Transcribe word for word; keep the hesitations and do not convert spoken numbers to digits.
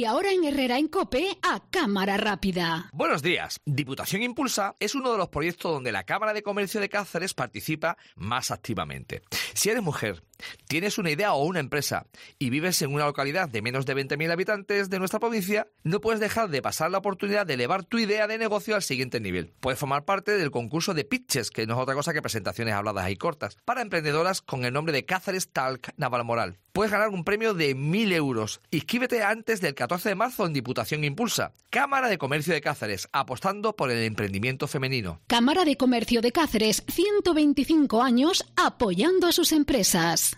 Y ahora en Herrera en COPE, a cámara rápida. Buenos días. Diputación Impulsa es uno de los proyectos donde la Cámara de Comercio de Cáceres participa más activamente. Si eres mujer, tienes una idea o una empresa y vives en una localidad de menos de veinte mil habitantes de nuestra provincia, no puedes dejar de pasar la oportunidad de elevar tu idea de negocio al siguiente nivel. Puedes formar parte del concurso de pitches, que no es otra cosa que presentaciones habladas y cortas, para emprendedoras con el nombre de Cáceres Talk Navalmoral. Puedes ganar un premio de mil euros. Inscríbete antes del catorce de marzo en Diputación Impulsa. Cámara de Comercio de Cáceres, apostando por el emprendimiento femenino. Cámara de Comercio de Cáceres, ciento veinticinco años apoyando a sus empresas.